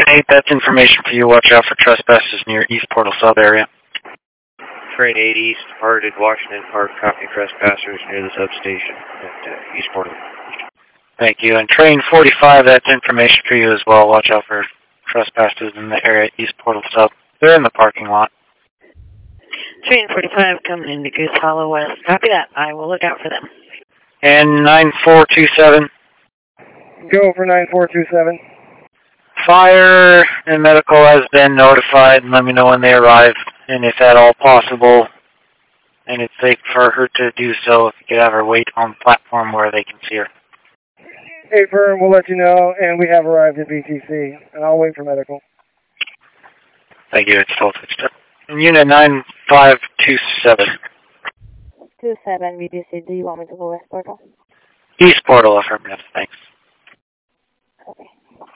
8, that's information for you. Watch out for trespassers near East Portal sub area. Train 8 East, departed Washington Park, copy trespassers near the substation at East Portal. Thank you. And train 45, that's information for you as well. Watch out for trespassers in the area at East Portal sub. They're in the parking lot. Train 45 coming into Goose Hollow West. Copy that. I will look out for them. And 9427. Go for 9427. Fire and medical has been notified. Let me know when they arrive, and if at all possible, and it's safe for her to do so, if you could have her wait on the platform where they can see her. Hey, firm, we'll let you know, and we have arrived at BTC, and I'll wait for medical. Thank you. It's still fixed up. And unit 9527. 27 BTC, do you want me to go West Portal? East Portal, affirmative. Thanks. Okay.